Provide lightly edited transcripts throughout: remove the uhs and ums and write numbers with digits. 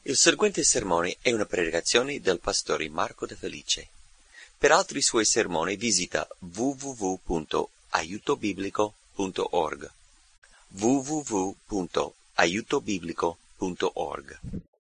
Il seguente sermone è una predicazione del pastore Marco De Felice. Per altri suoi sermoni visita www.aiutobiblico.org. www.aiutobiblico.org.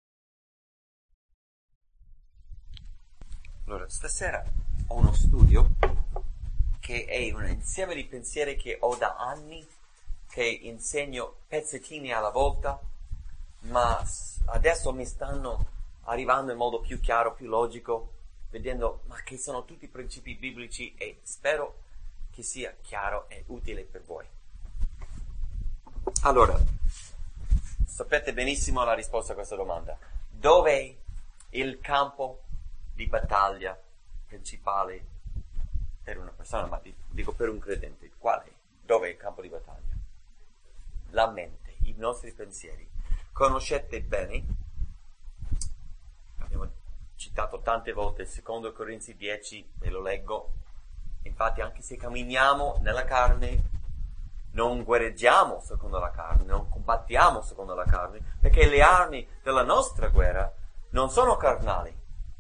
Allora, stasera ho uno studio che è un insieme di pensieri che ho da anni, che insegno pezzettini alla volta, ma adesso mi stanno arrivando in modo più chiaro, più logico, vedendo che sono tutti principi biblici e spero che sia chiaro e utile per voi. Allora, sapete benissimo la risposta a questa domanda. Dov'è il campo di battaglia principale per una persona, ma dico per un credente? Qual è? Dov'è il campo di battaglia? La mente, i nostri pensieri. Conoscete bene, abbiamo citato tante volte il 2 Corinzi 10, ve lo leggo. Infatti anche se camminiamo nella carne, non guerreggiamo secondo la carne, non combattiamo secondo la carne, perché le armi della nostra guerra non sono carnali,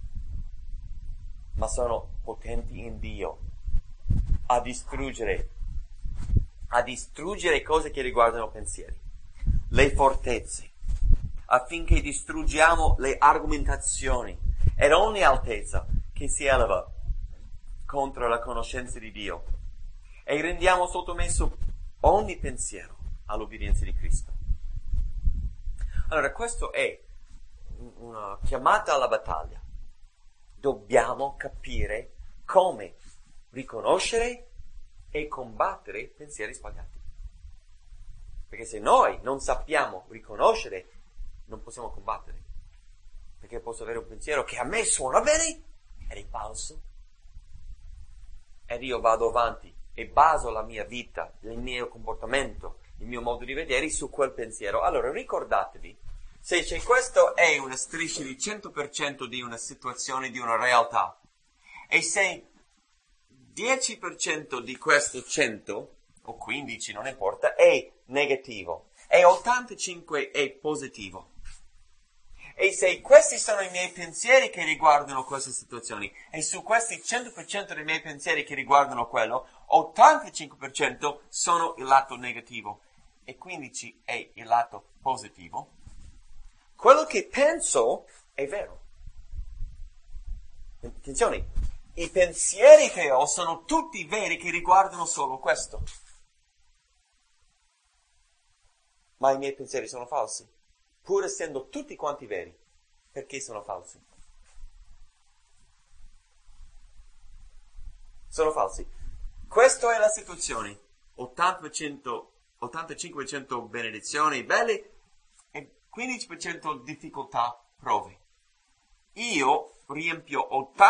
ma sono potenti in Dio a distruggere cose che riguardano pensieri, le fortezze, affinché distruggiamo le argomentazioni ed ogni altezza che si eleva contro la conoscenza di Dio e rendiamo sottomesso ogni pensiero all'obbedienza di Cristo. Allora, questo è una chiamata alla battaglia. Dobbiamo capire come riconoscere e combattere pensieri sbagliati. Perché se noi non sappiamo riconoscere, non possiamo combattere. Perché posso avere un pensiero che a me suona bene ed è falso. Ed io vado avanti e baso la mia vita, il mio comportamento, il mio modo di vedere su quel pensiero. Allora ricordatevi, se c'è questo è una striscia di 100% di una situazione, di una realtà. E se 10% di questo 100, o 15, non importa, è negativo, e 85 è positivo. E se questi sono i miei pensieri che riguardano queste situazioni, e su questi 100% dei miei pensieri che riguardano quello, 85% sono il lato negativo, e 15 è il lato positivo, quello che penso è vero. Attenzione, i pensieri che ho sono tutti veri che riguardano solo questo. Ma i miei pensieri sono falsi, pur essendo tutti quanti veri. Perché sono falsi? Sono falsi. Questa è la situazione. 85% benedizioni belle e 15% difficoltà, prove. Io riempio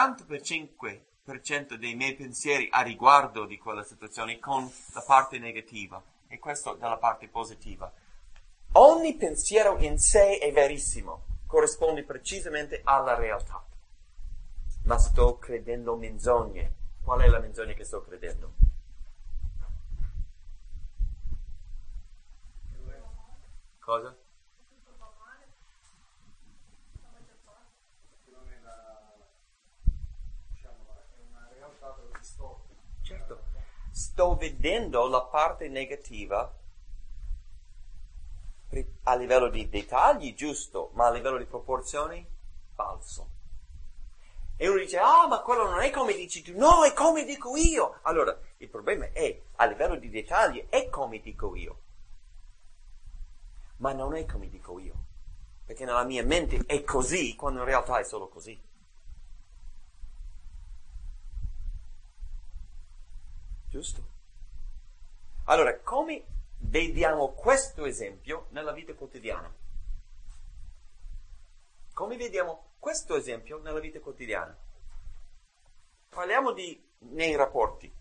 85% dei miei pensieri a riguardo di quella situazione con la parte negativa e questo dalla parte positiva. Ogni pensiero in sé è verissimo, corrisponde precisamente alla realtà. Ma sto credendo menzogne. Qual è la menzogna che sto credendo? Cosa? Certo, sto vedendo la parte negativa a livello di dettagli, giusto, ma a livello di proporzioni, falso. E uno dice, ma quello non è come dici tu, no, è come dico io. Allora, il problema è, a livello di dettagli, è come dico io. Ma non è come dico io. Perché nella mia mente è così, quando in realtà è solo così. Giusto? Allora, come vediamo questo esempio nella vita quotidiana? Come vediamo questo esempio nella vita quotidiana? Parliamo nei rapporti.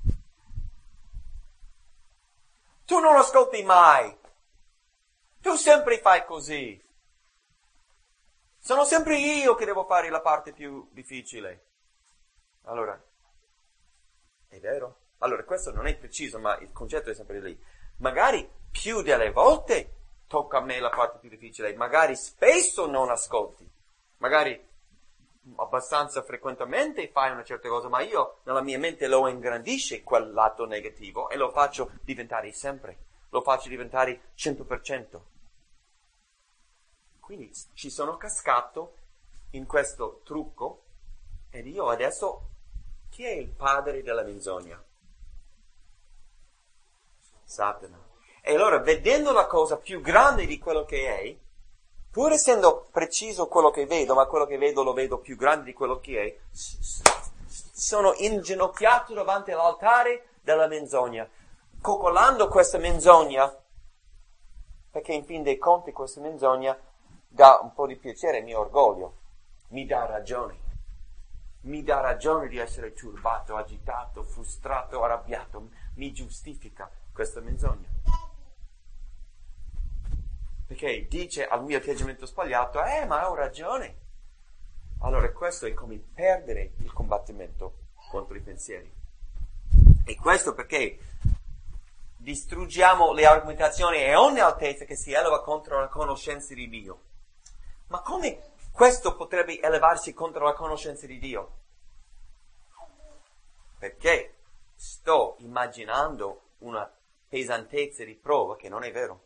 Tu non ascolti mai. Tu sempre fai così. Sono sempre io che devo fare la parte più difficile. Allora, è vero? Allora, questo non è preciso, ma il concetto è sempre lì. Magari più delle volte tocca a me la parte più difficile, magari spesso non ascolti, magari abbastanza frequentemente fai una certa cosa, ma io nella mia mente lo ingrandisce quel lato negativo e lo faccio diventare sempre, lo faccio diventare 100%. Quindi ci sono cascato in questo trucco ed io adesso, chi è il padre della menzogna? Satana. E allora, vedendo la cosa più grande di quello che è, pur essendo preciso quello che vedo, ma quello che vedo lo vedo più grande di quello che è, sono inginocchiato davanti all'altare della menzogna, coccolando questa menzogna, perché in fin dei conti questa menzogna dà un po' di piacere al mio orgoglio, mi dà ragione di essere turbato, agitato, frustrato, arrabbiato, mi giustifica questa menzogna. Perché dice al mio atteggiamento sbagliato, ma ho ragione. Allora questo è come perdere il combattimento contro i pensieri. E questo perché distruggiamo le argomentazioni e ogni altezza che si eleva contro la conoscenza di Dio. Ma come questo potrebbe elevarsi contro la conoscenza di Dio? Perché sto immaginando una pesantezza di prova che non è vero.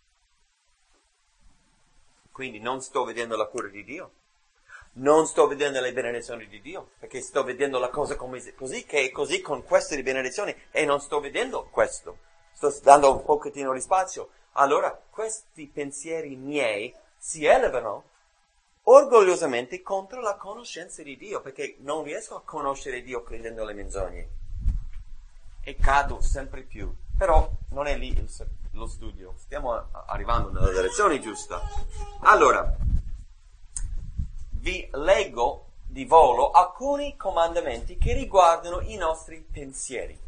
Quindi non sto vedendo la cura di Dio, non sto vedendo le benedizioni di Dio, perché sto vedendo la cosa così, che è così con queste benedizioni, e non sto vedendo questo. Sto dando un pochettino di spazio. Allora, questi pensieri miei si elevano orgogliosamente contro la conoscenza di Dio, perché non riesco a conoscere Dio credendo alle menzogne. E cado sempre più. Però non è lì lo studio. Stiamo arrivando nella direzione giusta. Allora, vi leggo di volo alcuni comandamenti che riguardano i nostri pensieri.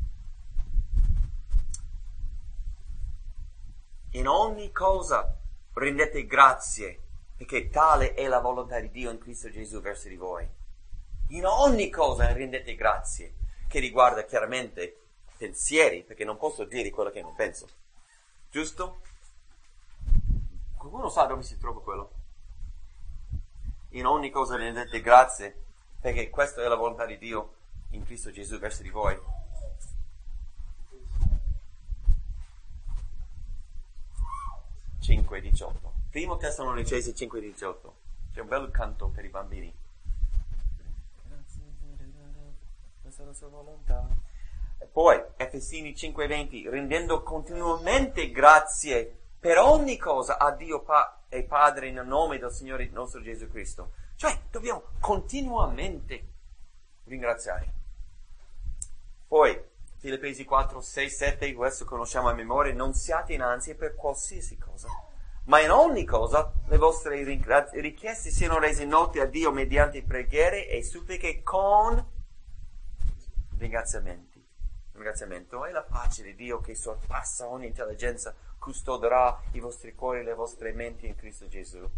In ogni cosa rendete grazie, perché tale è la volontà di Dio in Cristo Gesù verso di voi. In ogni cosa rendete grazie, che riguarda chiaramente pensieri, perché non posso dire quello che non penso. Giusto? Qualcuno sa dove si trova quello? In ogni cosa rendete grazie, perché questa è la volontà di Dio in Cristo Gesù verso di voi. Primo Tessalonicesi 5:18. C'è un bel canto per i bambini. Questa è la sua volontà. E poi Efesini 5:20, rendendo continuamente grazie per ogni cosa a Dio e Padre nel nome del Signore nostro Gesù Cristo. Cioè, dobbiamo continuamente ringraziare. Poi Filippesi 4:6-7, questo conosciamo a memoria, non siate in ansia per qualsiasi cosa, ma in ogni cosa le vostre richieste siano rese note a Dio mediante preghiere e suppliche con ringraziamento, e la pace di Dio che sorpassa ogni intelligenza custoderà i vostri cuori e le vostre menti in Cristo Gesù.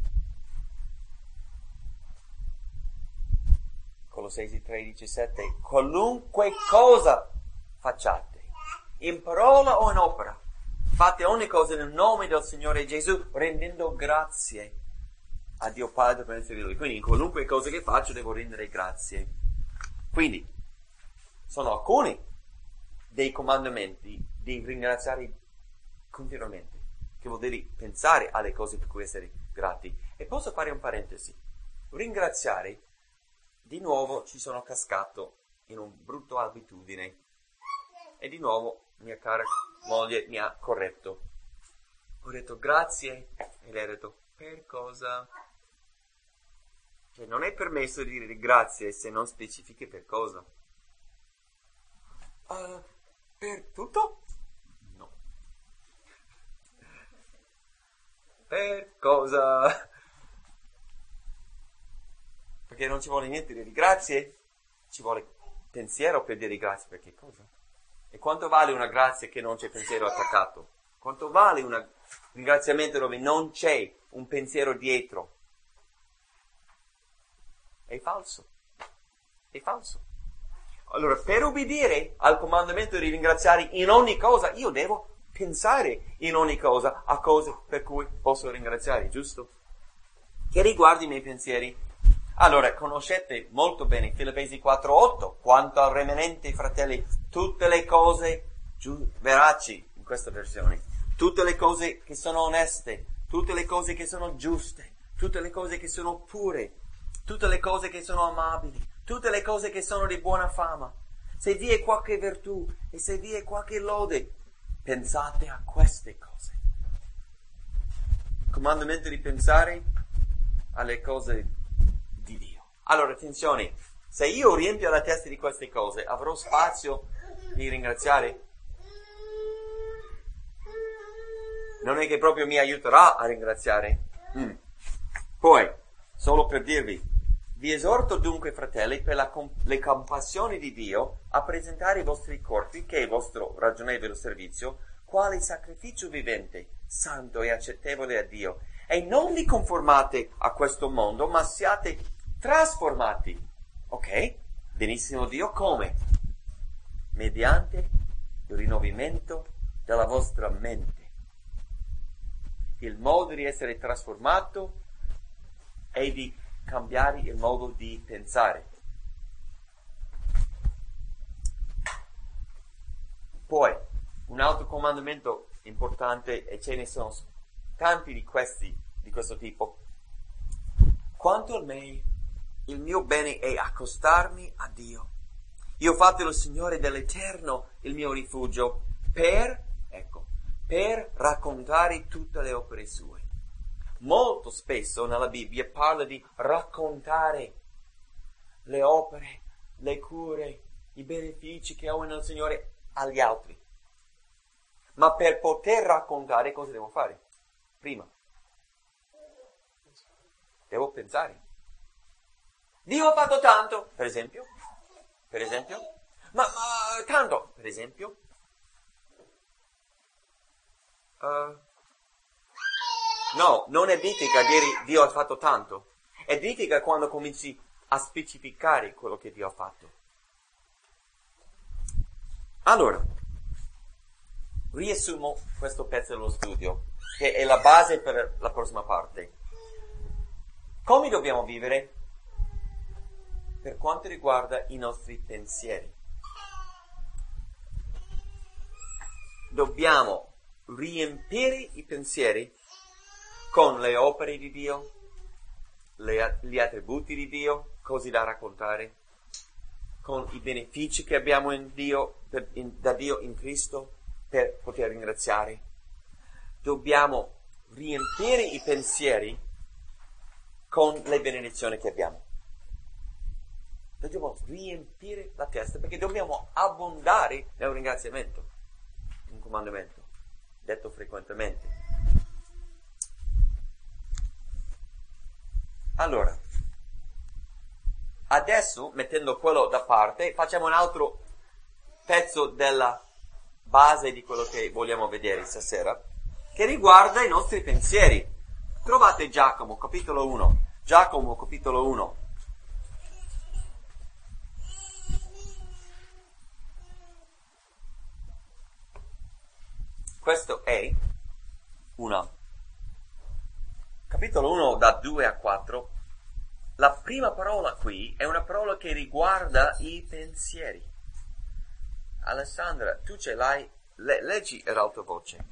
Colossesi 3:17, qualunque cosa facciate, in parola o in opera, fate ogni cosa nel nome del Signore Gesù, rendendo grazie a Dio Padre per essere Lui. Quindi in qualunque cosa che faccio devo rendere grazie. Quindi sono alcuni dei comandamenti di ringraziare continuamente, che vuol dire pensare alle cose per cui essere grati. E posso fare un parentesi. Ringraziare, di nuovo ci sono cascato in un brutto abitudine e di nuovo mia cara moglie mi ha corretto. Ho detto grazie e lei ha detto per cosa? Cioè non è permesso dire grazie se non specifiche per cosa. Per tutto? No. Per cosa? Perché non ci vuole niente dire grazie, ci vuole pensiero per dire grazie, perché cosa? E quanto vale una grazia che non c'è pensiero attaccato? Quanto vale un ringraziamento dove non c'è un pensiero dietro? È falso. È falso. Allora, per obbedire al comandamento di ringraziare in ogni cosa, io devo pensare in ogni cosa a cose per cui posso ringraziare, giusto? Che riguarda i miei pensieri, Allora, conoscete molto bene Filippesi 4:8, quanto al remanente, fratelli, tutte le cose veraci, in questa versione, tutte le cose che sono oneste, tutte le cose che sono giuste, tutte le cose che sono pure, tutte le cose che sono amabili, tutte le cose che sono di buona fama. Se vi è qualche virtù e se vi è qualche lode, pensate a queste cose. Il comandamento di pensare alle cose di Dio. Allora, attenzione, se io riempio la testa di queste cose, avrò spazio di ringraziare? Non è che proprio mi aiuterà a ringraziare. Poi, solo per dirvi, vi esorto dunque, fratelli, per le compassioni di Dio, a presentare i vostri corpi, che è il vostro ragionevole servizio, quale sacrificio vivente, santo e accettevole a Dio. E non vi conformate a questo mondo, ma siate trasformati. Ok? Benissimo Dio, come? Mediante il rinnovamento della vostra mente. Il modo di essere trasformato è di cambiare il modo di pensare. Poi, un altro comandamento importante, e ce ne sono tanti di questo tipo. Quanto a me, il mio bene è accostarmi a Dio. Io ho fatto il Signore dell'Eterno il mio rifugio per raccontare tutte le opere sue. Molto spesso nella Bibbia parla di raccontare le opere, le cure, i benefici che ho nel Signore agli altri. Ma per poter raccontare cosa devo fare? Prima, devo pensare. Dio ha fatto tanto, per esempio. Ma tanto, per esempio. No, non è ditica dire Dio ha fatto tanto. È ditica quando cominci a specificare quello che Dio ha fatto. Allora, riassumo questo pezzo dello studio, che è la base per la prossima parte. Come dobbiamo vivere per quanto riguarda i nostri pensieri? Dobbiamo riempire i pensieri con le opere di Dio, gli attributi di Dio, così da raccontare, con i benefici che abbiamo in Dio, da Dio in Cristo, per poter ringraziare. Dobbiamo riempire i pensieri con le benedizioni che abbiamo. Dobbiamo riempire la testa perché dobbiamo abbondare nel ringraziamento. Un comandamento detto frequentemente. Allora, adesso, mettendo quello da parte, facciamo un altro pezzo della base di quello che vogliamo vedere stasera, che riguarda i nostri pensieri. Trovate Giacomo, capitolo 1. Giacomo, capitolo 1. Questo è capitolo 1 da 2 a 4. La prima parola qui è una parola che riguarda i pensieri. Alessandra, tu ce l'hai? Leggi ad alta voce.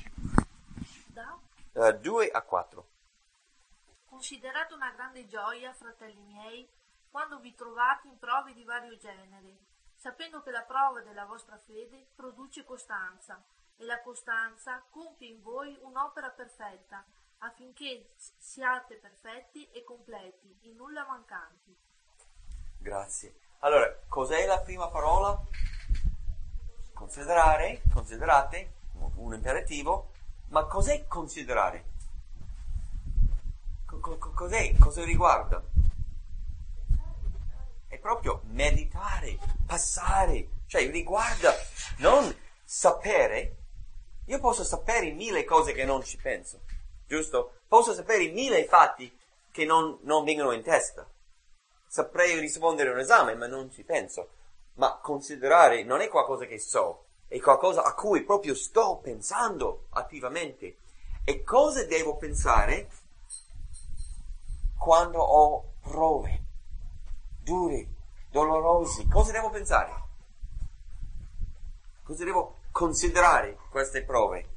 2 a 4. Considerate una grande gioia, fratelli miei, quando vi trovate in prove di vario genere, sapendo che la prova della vostra fede produce costanza, e la costanza compie in voi un'opera perfetta, affinché siate perfetti e completi, in nulla mancanti. Grazie. Allora, cos'è la prima parola? Considerate, un imperativo, ma cos'è considerare? Cosa riguarda? È proprio meditare, passare, cioè riguarda non sapere. Io posso sapere 1000 cose che non ci penso, giusto? Posso sapere 1000 fatti che non vengono in testa. Saprei rispondere a un esame, ma non ci penso. Ma considerare non è qualcosa che so, è qualcosa a cui proprio sto pensando attivamente. E cosa devo pensare quando ho prove? duri, dolorosi. Cosa devo pensare? Cosa devo considerare queste prove?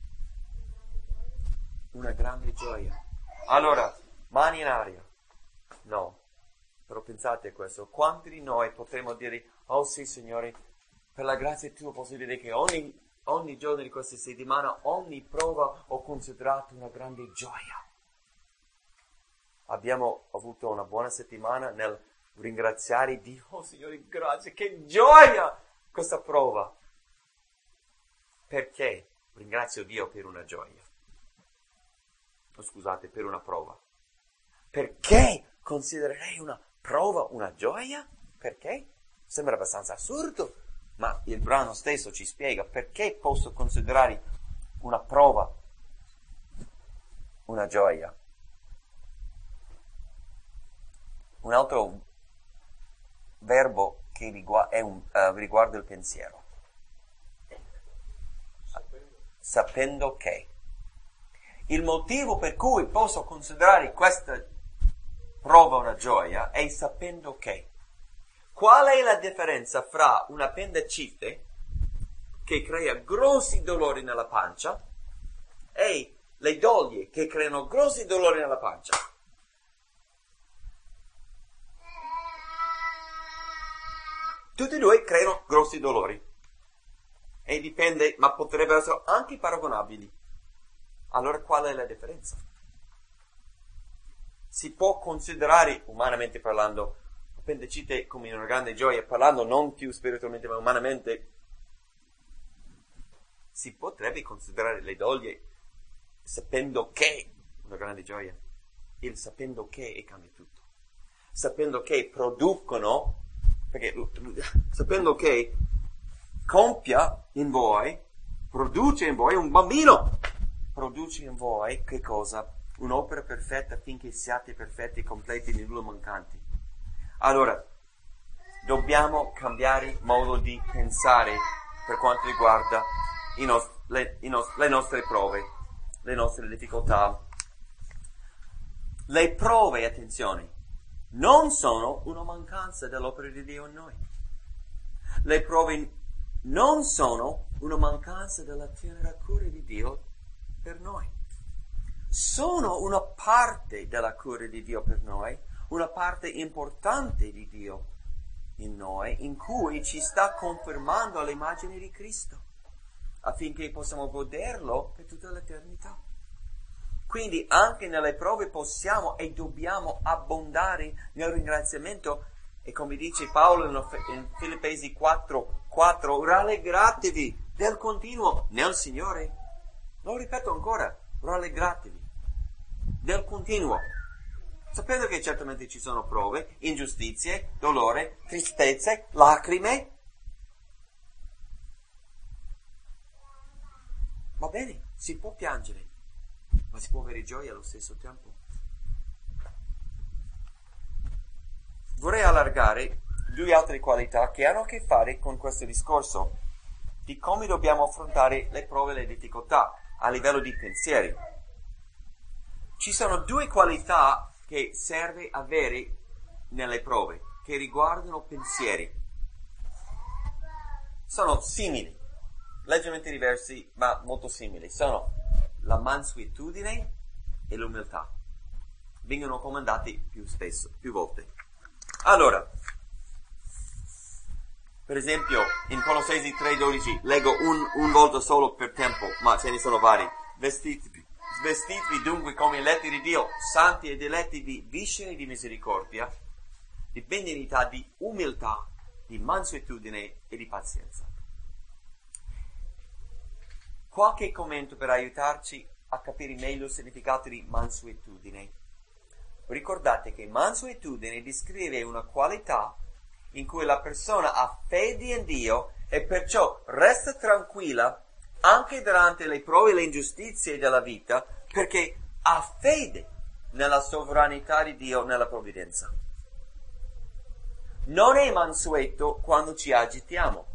Una grande gioia. Allora, mani in aria. No. Però pensate a questo. Quanti di noi potremmo dire, oh sì Signore, per la grazia tua posso dire che ogni giorno di questa settimana, ogni prova ho considerato una grande gioia. Abbiamo avuto una buona settimana nel ringraziare Dio. Oh Signore, grazie, che gioia questa prova. Perché ringrazio Dio per una gioia? Scusate, per una prova. Perché considererei una prova una gioia? Perché? Sembra abbastanza assurdo, ma il brano stesso ci spiega perché posso considerare una prova una gioia. Un altro verbo che riguarda il pensiero. Sapendo che. Il motivo per cui posso considerare questa prova una gioia è sapendo che. Qual è la differenza fra un appendicite che crea grossi dolori nella pancia e le doglie che creano grossi dolori nella pancia? Tutti e due creano grossi dolori. E dipende, ma potrebbero essere anche paragonabili. Allora qual è la differenza? Si può considerare, umanamente parlando, appendicite come una grande gioia, parlando non più spiritualmente ma umanamente, si potrebbe considerare le doglie sapendo che una grande gioia. Il sapendo che cambia tutto. Sapendo che producono, perché sapendo che compia in voi, produce in voi un bambino. Produce in voi che cosa? Un'opera perfetta affinché siate perfetti e completi di nulla mancanti. Allora, dobbiamo cambiare modo di pensare per quanto riguarda le nostre prove, le nostre difficoltà. Le prove, attenzione, non sono una mancanza dell'opera di Dio in noi. Le prove non sono una mancanza della tenera cura di Dio per noi. Sono una parte della cura di Dio per noi, una parte importante di Dio in noi, in cui ci sta confermando all'immagine di Cristo, affinché possiamo goderlo per tutta l'eternità. Quindi anche nelle prove possiamo e dobbiamo abbondare nel ringraziamento, e come dice Paolo in Filippesi 4:4, rallegratevi del continuo nel Signore. Lo ripeto ancora, rallegratevi del continuo, sapendo che certamente ci sono prove, ingiustizie, dolore, tristezze, lacrime. Va bene, si può piangere, ma si può avere gioia allo stesso tempo. Vorrei allargare due altre qualità che hanno a che fare con questo discorso di come dobbiamo affrontare le prove e le difficoltà a livello di pensieri. Ci sono due qualità che serve avere nelle prove, che riguardano pensieri. Sono simili, leggermente diversi, ma molto simili. Sono la mansuetudine e l'umiltà. Vengono comandati più volte. Allora, per esempio, in Colossesi 3:12, leggo un volto solo per tempo, ma ce ne sono vari. Vestitevi dunque come eletti di Dio, santi ed eletti di viscere di misericordia, di benignità, di umiltà, di mansuetudine e di pazienza. Qualche commento per aiutarci a capire meglio il significato di mansuetudine. Ricordate che mansuetudine descrive una qualità in cui la persona ha fede in Dio e perciò resta tranquilla anche durante le prove e le ingiustizie della vita, perché ha fede nella sovranità di Dio, nella provvidenza. Non è mansueto quando ci agitiamo.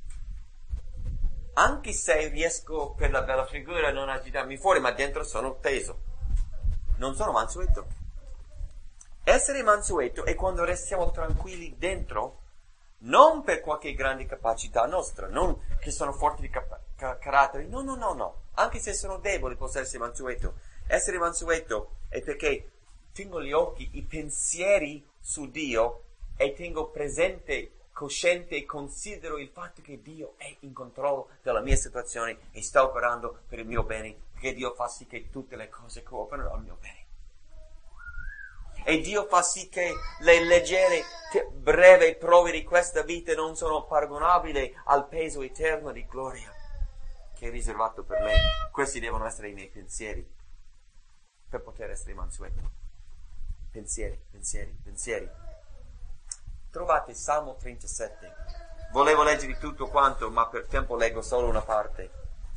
Anche se riesco per la bella figura a non agitarmi fuori, ma dentro sono teso. Non sono mansueto. Essere mansueto è quando restiamo tranquilli dentro, non per qualche grande capacità nostra, non che sono forti di carattere, no. Anche se sono deboli posso essere mansueto. Essere mansueto è perché tengo gli occhi, i pensieri su Dio e tengo presente, cosciente e considero il fatto che Dio è in controllo della mia situazione e sta operando per il mio bene, perché Dio fa sì che tutte le cose cooperano al mio bene. E Dio fa sì che le leggere, breve prove di questa vita non sono paragonabili al peso eterno di gloria che è riservato per me. Questi devono essere i miei pensieri per poter essere mansueto. Pensieri. Trovate Salmo 37. Volevo leggere tutto quanto, ma per tempo leggo solo una parte.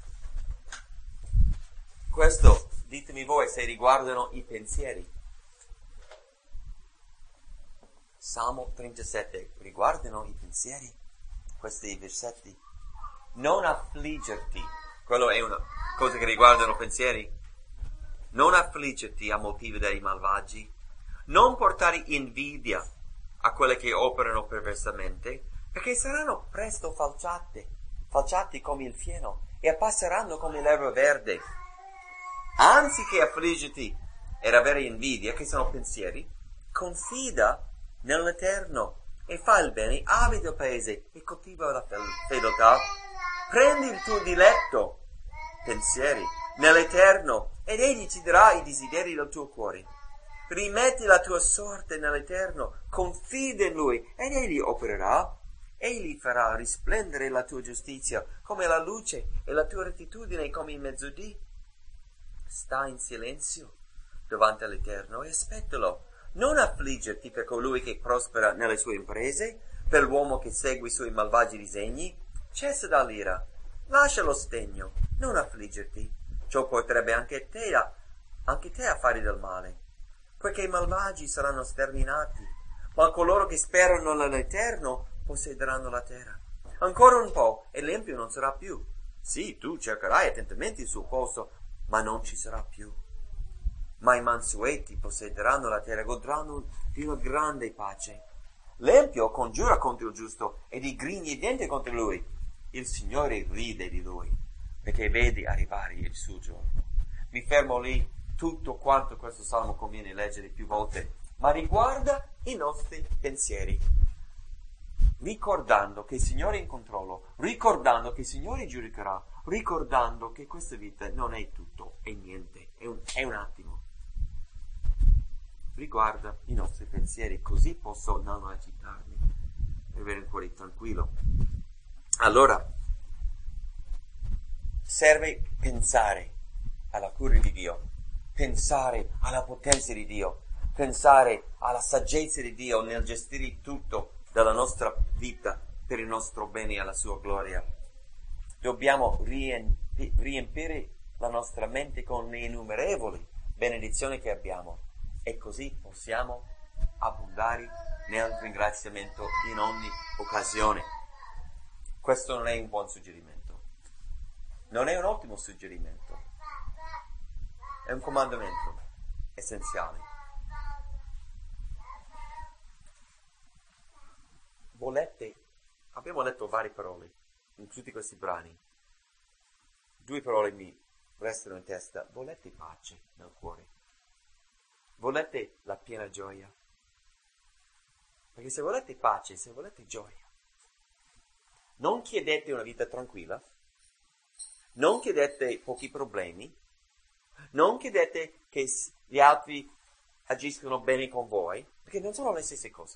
Questo, ditemi voi se riguardano i pensieri. Salmo 37, riguardano i pensieri, questi versetti. Non affliggerti, quello è una cosa che riguardano pensieri. Non affliggerti a motivo dei malvagi, non portare invidia a quelle che operano perversamente, perché saranno presto falciati come il fieno e appasseranno come l'erba verde. Anziché affliggerti ed avere invidia, che sono pensieri, confida nell'Eterno e fa il bene, abita il paese e coltiva la fedeltà. Prendi il tuo diletto, pensieri, nell'Eterno ed egli ti darà i desideri del tuo cuore. Rimetti la tua sorte nell'Eterno, confida in Lui ed egli opererà. Egli farà risplendere la tua giustizia come la luce e la tua rettitudine come il mezzodì. Sta in silenzio davanti all'Eterno e aspettalo. Non affliggerti per colui che prospera nelle sue imprese, per l'uomo che segue i suoi malvagi disegni. Cessa dall'ira, lascia lo sdegno, non affliggerti. Ciò porterebbe anche te a fare del male, poiché i malvagi saranno sterminati, ma coloro che sperano nell'Eterno possederanno la terra. Ancora un po' e l'empio non sarà più. Sì, tu cercherai attentamente il suo posto, ma non ci sarà più. Ma i mansueti possederanno la terra e godranno di una grande pace. L'empio congiura contro il giusto e digrigne i denti contro lui. Il Signore ride di lui, perché vede arrivare il suo giorno. Mi fermo lì. Tutto quanto questo salmo conviene leggere più volte, ma riguarda i nostri pensieri. Ricordando che il Signore è in controllo, ricordando che il Signore giudicherà, ricordando che questa vita non è tutto, è niente, è un attimo. Riguarda i nostri pensieri, così posso non agitarmi e avere il cuore tranquillo. Allora, serve pensare alla cura di Dio, pensare alla potenza di Dio, pensare alla saggezza di Dio nel gestire tutto della nostra vita per il nostro bene e alla sua gloria. Dobbiamo riempire la nostra mente con le innumerevoli benedizioni che abbiamo e così possiamo abbondare nel ringraziamento in ogni occasione. Questo non è un buon suggerimento, non è un ottimo suggerimento, è un comandamento essenziale. Abbiamo letto varie parole in tutti questi brani. 2 parole mi restano in testa. Volete pace nel cuore? Volete la piena gioia? Perché se volete pace, se volete gioia, non chiedete una vita tranquilla, non chiedete pochi problemi, non chiedete che gli altri agiscono bene con voi, perché non sono le stesse cose.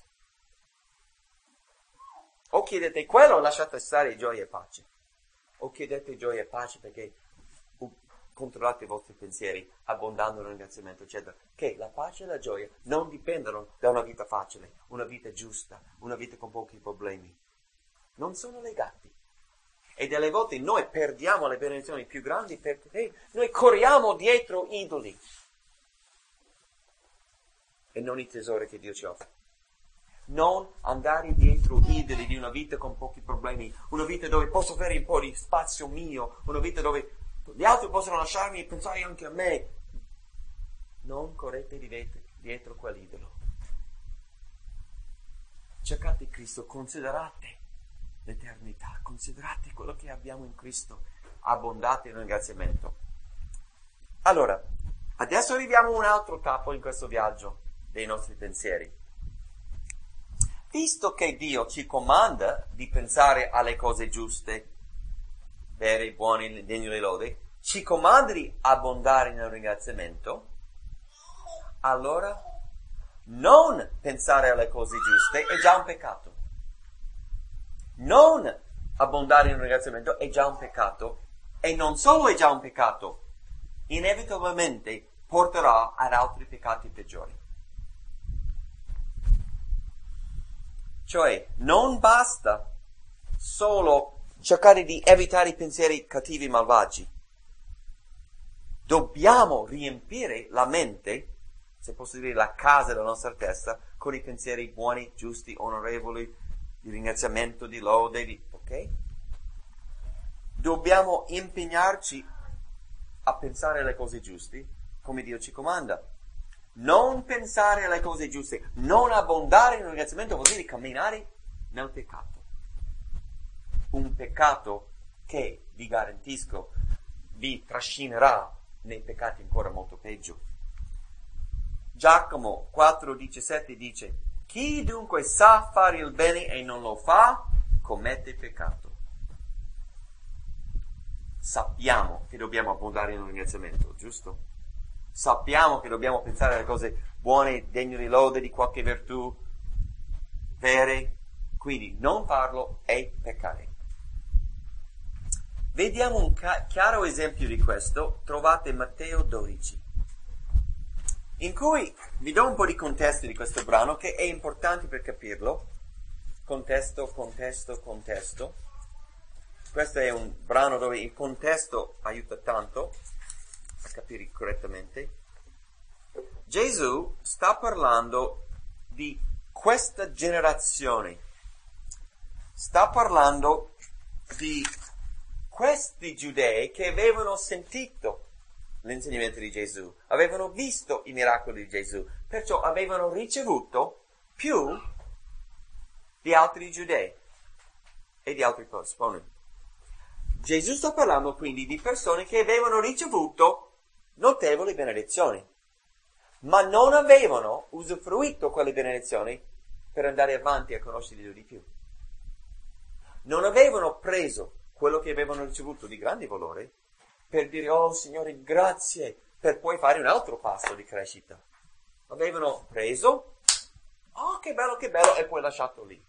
O chiedete quello, lasciate stare gioia e pace. O chiedete gioia e pace perché controllate i vostri pensieri, abbondando nel ringraziamento, eccetera. Che la pace e la gioia non dipendono da una vita facile, una vita giusta, una vita con pochi problemi. Non sono legati. E delle volte noi perdiamo le benedizioni più grandi perché noi corriamo dietro idoli e non i tesori che Dio ci offre. Non andare dietro idoli di una vita con pochi problemi, una vita dove posso avere un po' di spazio mio, una vita dove gli altri possono lasciarmi e pensare anche a me. Non correte dietro quell'idolo. cercate Cristo, considerate l'eternità, considerate quello che abbiamo in Cristo, abbondate in ringraziamento. Allora, adesso arriviamo a un altro tappo in questo viaggio dei nostri pensieri. Visto che Dio ci comanda di pensare alle cose giuste, vere, buone, degne di lode, ci comanda di abbondare nel ringraziamento, allora non pensare alle cose giuste è già un peccato. Non abbondare in ringraziamento è già un peccato, e non solo è già un peccato, inevitabilmente porterà ad altri peccati peggiori. Cioè, non basta solo cercare di evitare i pensieri cattivi e malvagi. Dobbiamo riempire la mente, se posso dire la casa della nostra testa, con i pensieri buoni, giusti, onorevoli, di ringraziamento, di lode, ok? Dobbiamo impegnarci a pensare alle cose giuste, come Dio ci comanda. Non pensare alle cose giuste, non abbondare in ringraziamento vuol dire camminare nel peccato. Un peccato che, vi garantisco, vi trascinerà nei peccati ancora molto peggio. Giacomo 4,17 dice: chi dunque sa fare il bene e non lo fa, commette peccato. Sappiamo che dobbiamo abbondare in ringraziamento, giusto? Sappiamo che dobbiamo pensare alle cose buone, degne di lode, di qualche virtù, vere, quindi non farlo è peccare. Vediamo un chiaro esempio di questo, trovate Matteo 12, in cui vi do un po' di contesto di questo brano che è importante per capirlo. Contesto. Questo è un brano dove il contesto aiuta tanto a capire correttamente. Gesù sta parlando di questa generazione, sta parlando di questi giudei che avevano sentito l'insegnamento di Gesù, avevano visto i miracoli di Gesù, perciò avevano ricevuto più di altri giudei e di altri persone. Gesù sta parlando quindi di persone che avevano ricevuto notevoli benedizioni, ma non avevano usufruito quelle benedizioni per andare avanti a conoscere Dio di più. Non avevano preso quello che avevano ricevuto di grande valore per dire: oh Signore, grazie, per poi fare un altro passo di crescita. Avevano preso, oh che bello, e poi lasciato lì.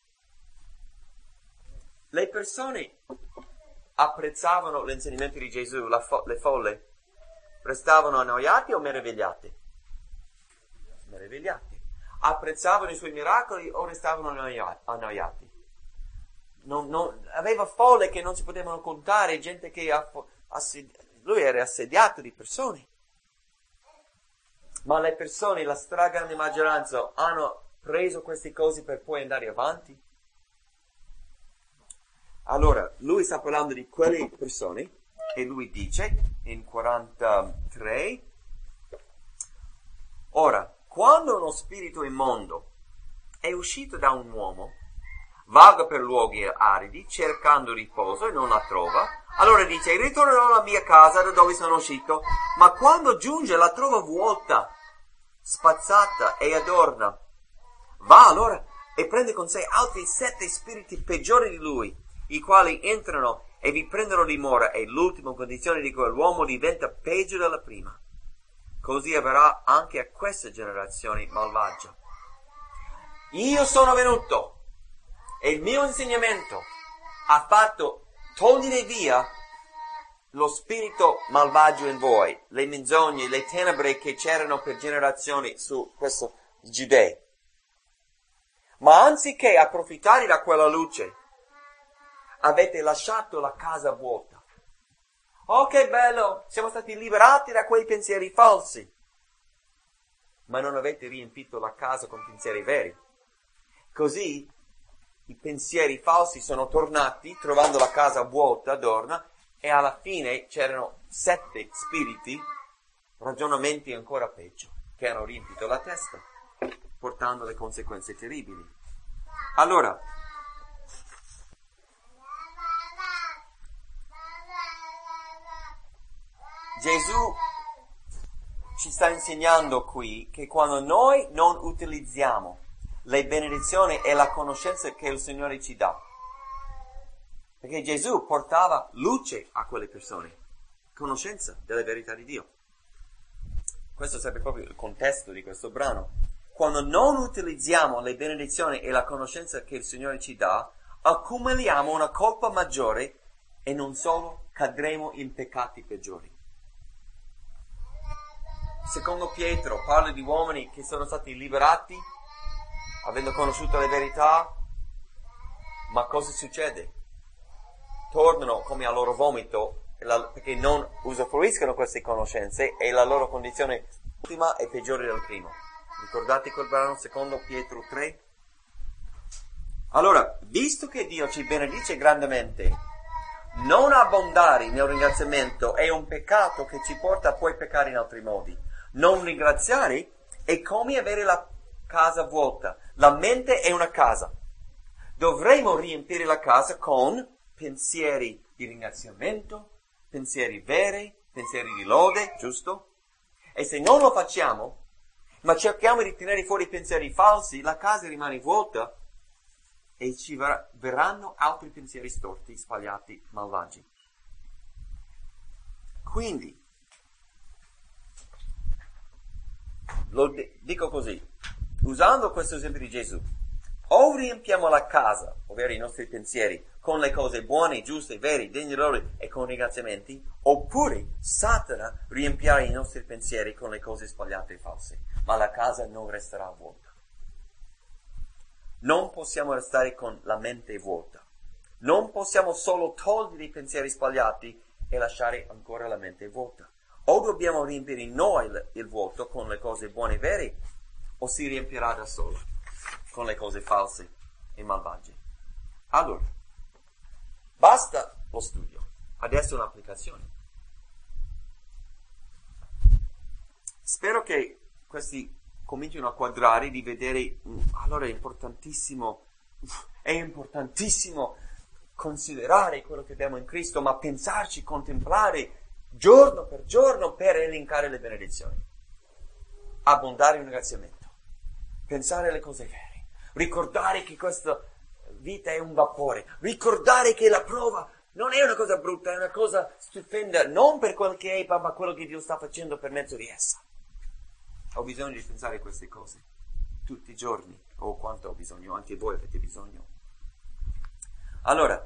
Le persone apprezzavano l'insegnamento di Gesù, le folle, restavano annoiati o meravigliati? Meravigliati. Apprezzavano i suoi miracoli o restavano annoiati? Aveva folle che non si potevano contare, gente che lui era assediato di persone. Ma le persone, la stragrande maggioranza, hanno preso queste cose per poi andare avanti? Allora, lui sta parlando di quelle persone e lui dice in 43: ora, quando uno spirito immondo è uscito da un uomo, vaga per luoghi aridi cercando riposo e non la trova, allora dice: ritornerò alla mia casa da dove sono uscito, ma quando giunge la trova vuota, spazzata e adorna. Va allora e prende con sé altri 7 spiriti peggiori di lui, i quali entrano e vi prendono dimora, e l'ultima condizione di quell'uomo diventa peggio della prima. Così avverrà anche a questa generazione malvagia. Io sono venuto e il mio insegnamento ha fatto togliere via lo spirito malvagio in voi, le menzogne, le tenebre che c'erano per generazioni su questo giudei. Ma anziché approfittare da quella luce, avete lasciato la casa vuota. Oh che bello, siamo stati liberati da quei pensieri falsi. Ma non avete riempito la casa con pensieri veri. Così i pensieri falsi sono tornati, trovando la casa vuota, adorna, e alla fine c'erano 7 spiriti, ragionamenti ancora peggio, che hanno riempito la testa, portando le conseguenze terribili. Allora, Gesù ci sta insegnando qui che quando noi non utilizziamo le benedizioni e la conoscenza che il Signore ci dà, perché Gesù portava luce a quelle persone, conoscenza della verità di Dio. Questo sarebbe proprio il contesto di questo brano. Quando non utilizziamo le benedizioni e la conoscenza che il Signore ci dà, accumuliamo una colpa maggiore e non solo cadremo in peccati peggiori. Secondo Pietro parla di uomini che sono stati liberati avendo conosciuto le verità, ma cosa succede? Tornano come al loro vomito perché non usufruiscono queste conoscenze e la loro condizione ultima è peggiore del primo. Ricordate quel brano, secondo Pietro 3? Allora, visto che Dio ci benedice grandemente, non abbondare nel ringraziamento è un peccato che ci porta a poi peccare in altri modi. Non ringraziare è come avere la casa vuota. La mente è una casa. Dovremo riempire la casa con pensieri di ringraziamento, pensieri veri, pensieri di lode, giusto? E se non lo facciamo, ma cerchiamo di tenere fuori pensieri falsi, la casa rimane vuota e ci verranno altri pensieri storti, sbagliati, malvagi. Quindi, lo dico così, usando questo esempio di Gesù, o riempiamo la casa, ovvero i nostri pensieri, con le cose buone, giuste, vere, degne di lode e con ringraziamenti, oppure Satana riempirà i nostri pensieri con le cose sbagliate e false, ma la casa non resterà vuota. Non possiamo restare con la mente vuota. Non possiamo solo togliere i pensieri sbagliati e lasciare ancora la mente vuota. O dobbiamo riempire noi il vuoto con le cose buone e vere, o si riempirà da solo con le cose false e malvagie. Allora, basta lo studio, adesso un'applicazione. Spero che questi cominciano a quadrare di vedere, allora è importantissimo considerare quello che abbiamo in Cristo, ma pensarci, contemplare giorno per elencare le benedizioni, abbondare in ringraziamento, pensare alle cose vere, ricordare che questa vita è un vapore, ricordare che la prova non è una cosa brutta, è una cosa stupenda, non per quel che è, ma quello che Dio sta facendo per mezzo di essa. Ho bisogno di pensare a queste cose tutti i giorni, o quanto ho bisogno, anche voi avete bisogno. Allora,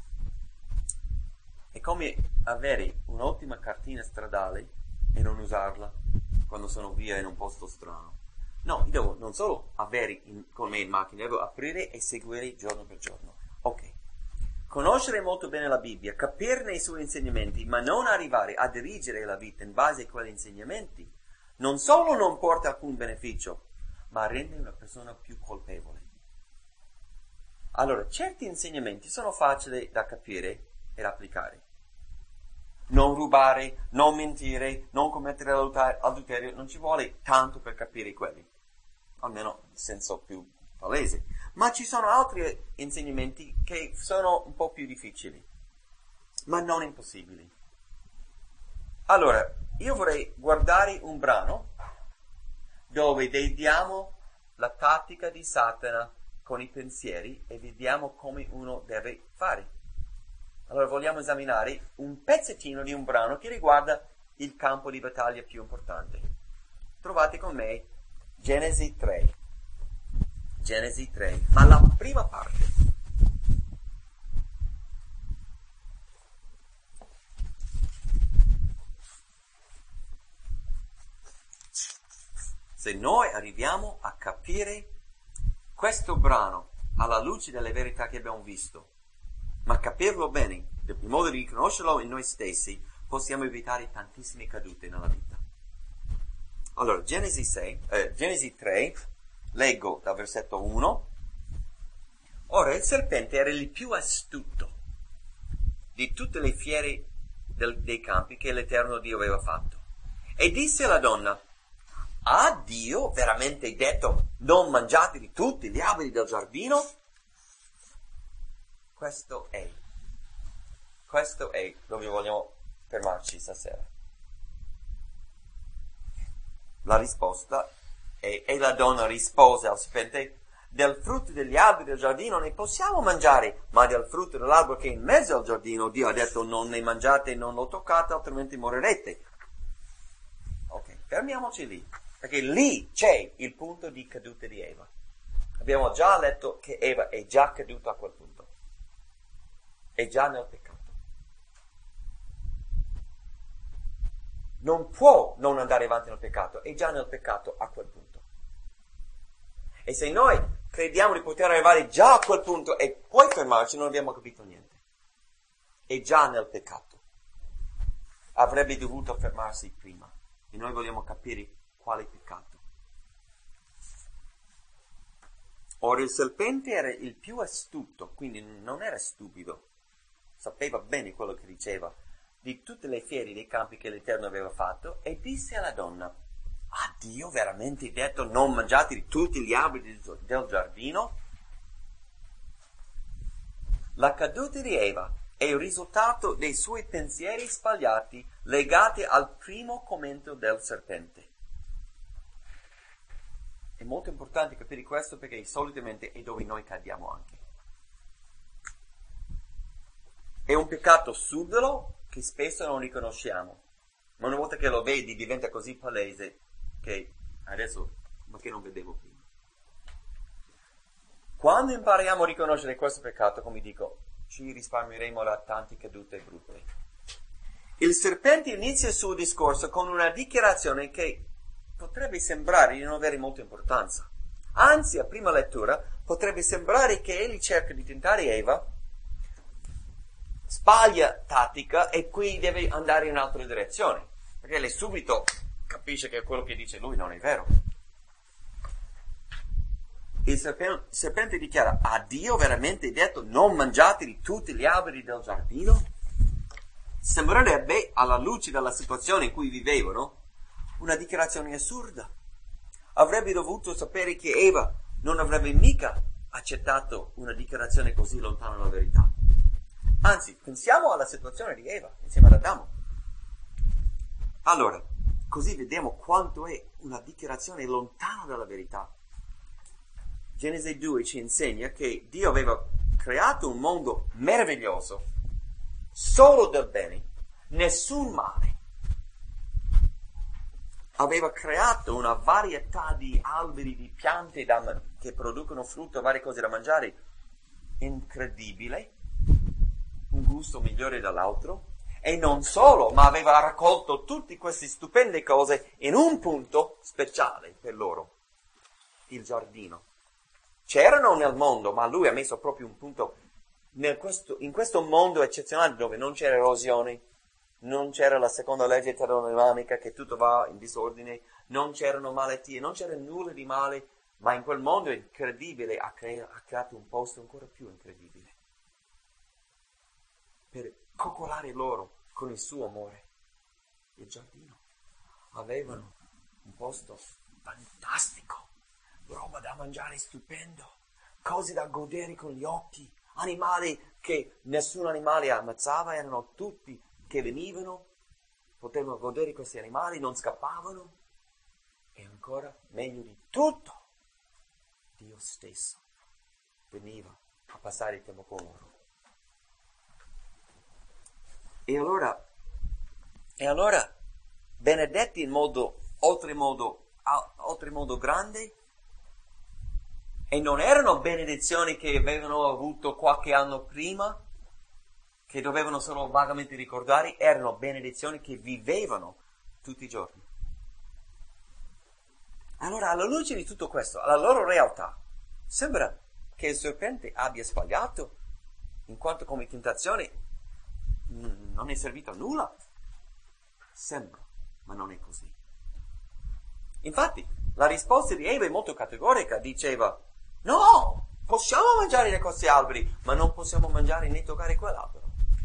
è come avere un'ottima cartina stradale e non usarla quando sono via in un posto strano. No, io devo non solo avere con me in macchina, devo aprire e seguire giorno per giorno. Ok. Conoscere molto bene la Bibbia, capirne i suoi insegnamenti, ma non arrivare a dirigere la vita in base a quegli insegnamenti, non solo non porta alcun beneficio, ma rende una persona più colpevole. Allora, certi insegnamenti sono facili da capire ed applicare. Non rubare, non mentire, non commettere adulterio, non ci vuole tanto per capire quelli, almeno in senso più palese. Ma ci sono altri insegnamenti che sono un po' più difficili, ma non impossibili. Allora, io vorrei guardare un brano dove vediamo la tattica di Satana con i pensieri e vediamo come uno deve fare. Allora vogliamo esaminare un pezzettino di un brano che riguarda il campo di battaglia più importante. Trovate con me Genesi 3. Genesi 3, ma la prima parte. Se noi arriviamo a capire questo brano alla luce delle verità che abbiamo visto, ma capirlo bene, in modo di riconoscerlo in noi stessi, possiamo evitare tantissime cadute nella vita. Allora, Genesi 3, leggo dal versetto 1. Ora il serpente era il più astuto di tutte le fiere dei campi che l'Eterno Dio aveva fatto. E disse alla donna: ha Dio veramente detto, non mangiate di tutti gli alberi del giardino? Questo è dove vogliamo fermarci stasera. La risposta è, e la donna rispose al serpente: del frutto degli alberi del giardino ne possiamo mangiare, ma del frutto dell'albero che è in mezzo al giardino Dio ha detto non ne mangiate, non lo toccate, altrimenti morirete. Ok, fermiamoci lì, perché lì c'è il punto di caduta di Eva. Abbiamo già letto che Eva è già caduta a quel punto, è già nel peccato. Non può non andare avanti nel peccato, è già nel peccato a quel punto. E se noi crediamo di poter arrivare già a quel punto e poi fermarci, non abbiamo capito niente. È già nel peccato. Avrebbe dovuto fermarsi prima. E noi vogliamo capire quale peccato. Ora il serpente era il più astuto, quindi non era stupido. Sapeva bene quello che diceva. Di tutte le fiere dei campi che l'Eterno aveva fatto, e disse alla donna: ha Dio veramente detto non mangiate di tutti gli alberi del giardino? La caduta di Eva è il risultato dei suoi pensieri sbagliati legati al primo commento del serpente. È molto importante capire questo perché solitamente è dove noi cadiamo anche. È un peccato subdolo che spesso non riconosciamo, ma una volta che lo vedi diventa così palese che adesso, ma che non vedevo prima. Quando impariamo a riconoscere questo peccato, come dico, ci risparmieremo da tante cadute brutte. Il serpente inizia il suo discorso con una dichiarazione che potrebbe sembrare di non avere molta importanza. Anzi, a prima lettura, potrebbe sembrare che egli cerca di tentare Eva, sbaglia tattica e qui deve andare in un'altra direzione, perché lei subito capisce che quello che dice lui non è vero. Il serpente dichiara: ha Dio veramente detto non mangiate di tutti gli alberi del giardino? Sembrerebbe, alla luce della situazione in cui vivevano, una dichiarazione assurda. Avrebbe dovuto sapere che Eva non avrebbe mica accettato una dichiarazione così lontana dalla verità. Anzi, pensiamo alla situazione di Eva insieme ad Adamo. Allora, così vediamo quanto è una dichiarazione lontana dalla verità. Genesi 2 ci insegna che Dio aveva creato un mondo meraviglioso, solo del bene, nessun male. Aveva creato una varietà di alberi, di piante che producono frutto, varie cose da mangiare, incredibile, un gusto migliore dall'altro, e non solo, ma aveva raccolto tutte queste stupende cose in un punto speciale per loro, il giardino. C'erano nel mondo, ma lui ha messo proprio un punto in questo mondo eccezionale dove non c'era erosione, non c'era la seconda legge termodinamica che tutto va in disordine, non c'erano malattie, non c'era nulla di male, ma in quel mondo incredibile ha creato un posto ancora più incredibile per coccolare loro con il suo amore. Il giardino avevano un posto fantastico, roba da mangiare stupendo, cose da godere con gli occhi, animali che nessun animale ammazzava, erano tutti che venivano, potevano godere questi animali, non scappavano, e ancora meglio di tutto, Dio stesso veniva a passare il tempo con loro. E allora, benedetti in modo oltremodo grande, e non erano benedizioni che avevano avuto qualche anno prima, che dovevano solo vagamente ricordare, erano benedizioni che vivevano tutti i giorni. Allora, alla luce di tutto questo, alla loro realtà, sembra che il serpente abbia sbagliato, in quanto come tentazione non è servito a nulla. Sembra, ma non è così. Infatti, la risposta di Eva è molto categorica, diceva: no, possiamo mangiare di questi alberi, ma non possiamo mangiare né toccare quell'albero.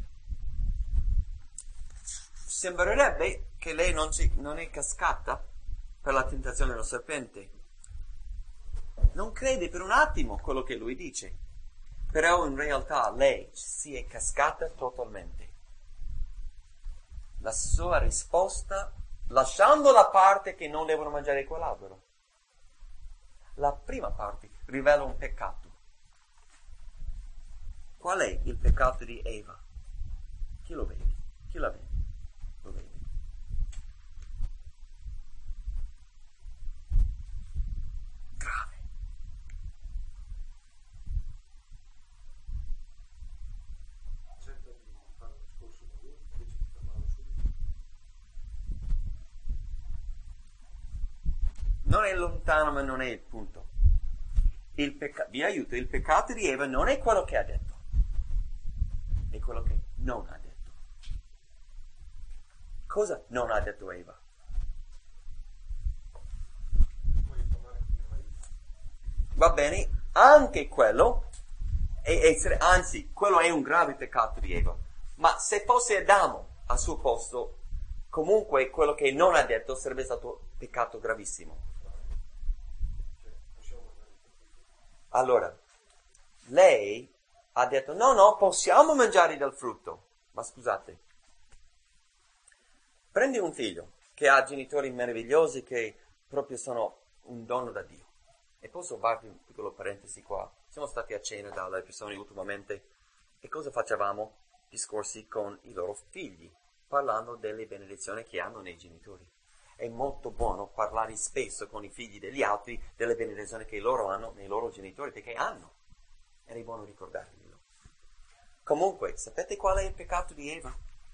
Sembrerebbe che lei non è cascata per la tentazione del serpente. Non crede per un attimo quello che lui dice. Però in realtà lei si è cascata totalmente. La sua risposta, lasciando la parte che non devono mangiare quell'albero, la prima parte rivela un peccato. Qual è il peccato di Eva? Chi lo vede? Chi la vede? Lo vede. Grave. Non è lontano, ma non è il punto. Vi aiuto, il peccato di Eva non è quello che ha detto, è quello che non ha detto. Cosa non ha detto Eva? Va bene, anche quello, anzi, quello è un grave peccato di Eva. Ma se fosse Adamo al suo posto, comunque quello che non ha detto sarebbe stato peccato gravissimo. Allora, lei ha detto, no, possiamo mangiare del frutto. Ma scusate, prendi un figlio che ha genitori meravigliosi che proprio sono un dono da Dio. E posso farvi un piccolo parentesi qua. Siamo stati a cena dalle persone ultimamente e cosa facevamo? Discorsi con i loro figli, parlando delle benedizioni che hanno nei genitori. È molto buono parlare spesso con i figli degli altri delle benedizioni che loro hanno nei loro genitori, perché hanno. Ed è buono ricordarvelo. Comunque, sapete qual è il peccato di Eva?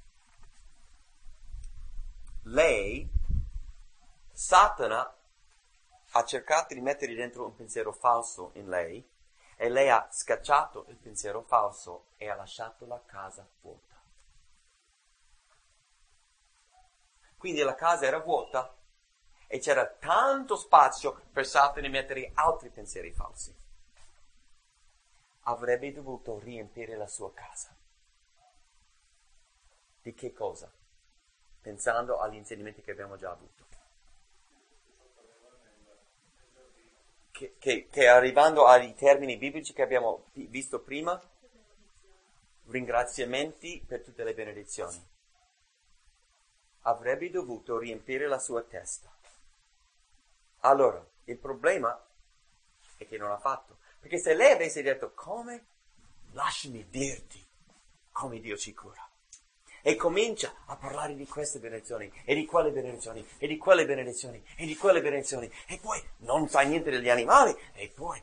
Satana ha cercato di mettere dentro un pensiero falso in lei e lei ha scacciato il pensiero falso e ha lasciato la casa vuota. Quindi la casa era vuota e c'era tanto spazio per Satana di mettere altri pensieri falsi. Avrebbe dovuto riempire la sua casa. Di che cosa? Pensando agli insegnamenti che abbiamo già avuto. Che arrivando ai termini biblici che abbiamo visto prima, ringraziamenti per tutte le benedizioni. Avrebbe dovuto riempire la sua testa. Allora, il problema è che non ha fatto. Perché se lei avesse detto, come? Lasciami dirti come Dio ci cura. E comincia a parlare di queste benedizioni, e di quelle benedizioni, e di quelle benedizioni, e di quelle benedizioni, e poi non sai niente degli animali, e poi.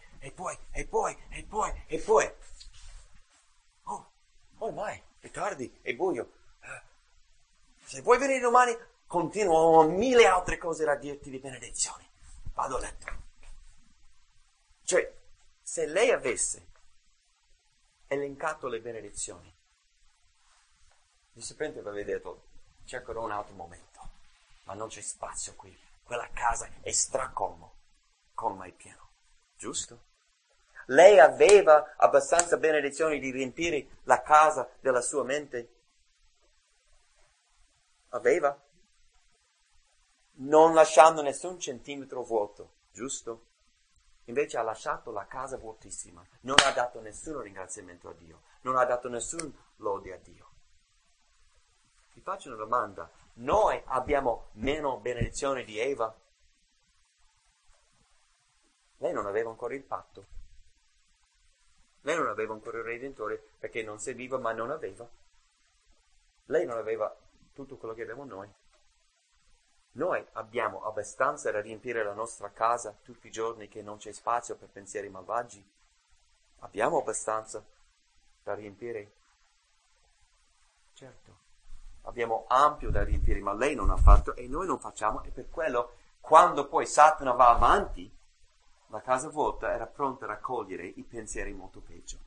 Oh, ormai è tardi, è buio. Se vuoi venire domani, continuo 1000 altre cose da dirti di benedizioni. Vado a letto. Cioè, se lei avesse elencato le benedizioni, il serpente aveva detto, cercherò un altro momento, ma non c'è spazio qui. Quella casa è stracolmo, colma è pieno. Giusto? Lei aveva abbastanza benedizioni di riempire la casa della sua mente? Aveva? Non lasciando nessun centimetro vuoto, giusto? Invece ha lasciato la casa vuotissima, non ha dato nessun ringraziamento a Dio, non ha dato nessun lode a Dio. Vi faccio una domanda, noi abbiamo meno benedizione di Eva? Lei non aveva ancora il patto, lei non aveva ancora il Redentore perché non serviva ma non aveva, lei non aveva tutto quello che abbiamo noi. Noi abbiamo abbastanza da riempire la nostra casa tutti i giorni che non c'è spazio per pensieri malvagi? Abbiamo abbastanza da riempire? Certo, abbiamo ampio da riempire, ma lei non ha fatto e noi non facciamo, e per quello, quando poi Satana va avanti, la casa vuota era pronta a raccogliere i pensieri molto peggio.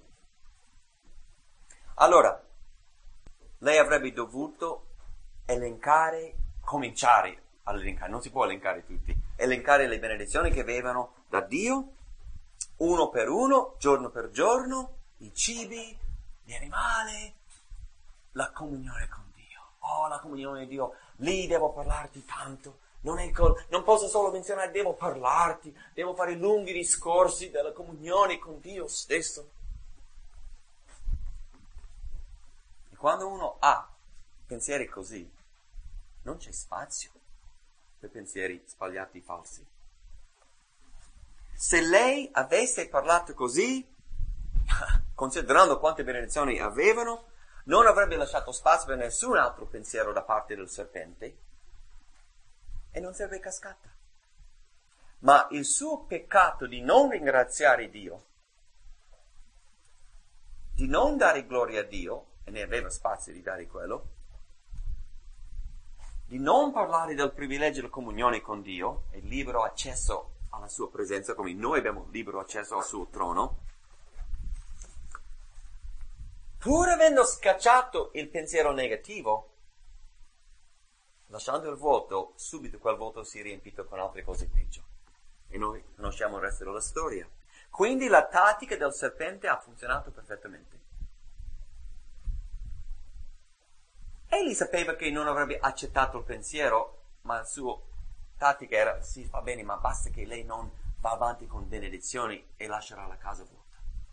Allora, lei avrebbe dovuto cominciare a elencare, non si può elencare tutti, elencare le benedizioni che avevano da Dio, uno per uno, giorno per giorno, i cibi, gli animali, la comunione con Dio. Oh, la comunione di Dio, lì devo parlarti tanto, non posso solo menzionare, devo parlarti, devo fare lunghi discorsi della comunione con Dio stesso. quando uno ha pensieri così, non c'è spazio per pensieri sbagliati, falsi. Se lei avesse parlato così, considerando quante benedizioni avevano, non avrebbe lasciato spazio per nessun altro pensiero da parte del serpente e non sarebbe cascata. Ma il suo peccato di non ringraziare Dio, di non dare gloria a Dio, e ne aveva spazio di dare quello, di non parlare del privilegio della comunione con Dio e libero accesso alla sua presenza, come noi abbiamo libero accesso al suo trono, pur avendo scacciato il pensiero negativo, lasciando il vuoto, subito quel vuoto si è riempito con altre cose peggio. E noi conosciamo il resto della storia. Quindi la tattica del serpente ha funzionato perfettamente. Egli sapeva che non avrebbe accettato il pensiero, ma la sua tattica era, sì, va bene, ma basta che lei non va avanti con benedizioni e lascerà la casa vuota.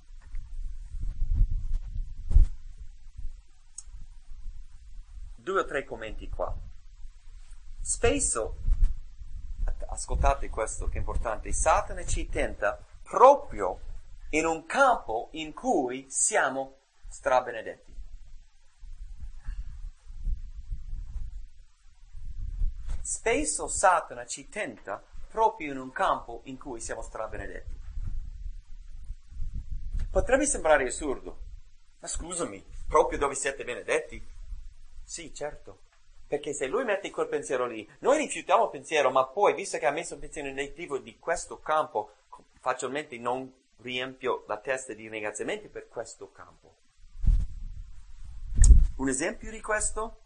Due o tre commenti qua. Spesso, ascoltate questo che è importante, Satana ci tenta proprio in un campo in cui siamo strabenedetti. Spesso Satana ci tenta proprio in un campo in cui siamo strabenedetti. Potrebbe sembrare assurdo, ma scusami, proprio dove siete benedetti? Sì, certo. Perché se lui mette quel pensiero lì, noi rifiutiamo il pensiero, ma poi, visto che ha messo un pensiero negativo di questo campo, facilmente non riempio la testa di ringraziamenti per questo campo. Un esempio di questo?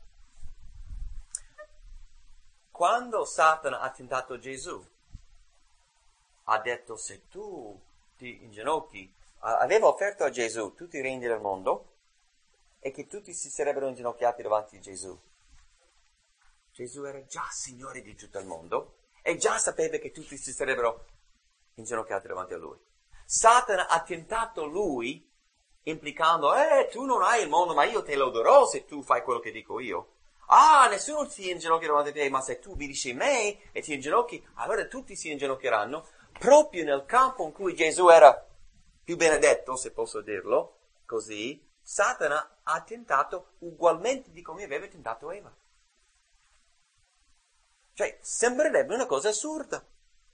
Quando Satana ha tentato Gesù, ha detto, se tu ti inginocchi, aveva offerto a Gesù tutti i regni del mondo e che tutti si sarebbero inginocchiati davanti a Gesù. Gesù era già Signore di tutto il mondo e già sapeva che tutti si sarebbero inginocchiati davanti a Lui. Satana ha tentato Lui implicando, tu non hai il mondo, ma io te lo darò se tu fai quello che dico io. Nessuno si inginocchia davanti a te, ma se tu obbedisci a me e ti inginocchi, allora tutti si inginocchieranno. Proprio nel campo in cui Gesù era più benedetto, se posso dirlo così, Satana ha tentato ugualmente di come aveva tentato Eva. Cioè, sembrerebbe una cosa assurda.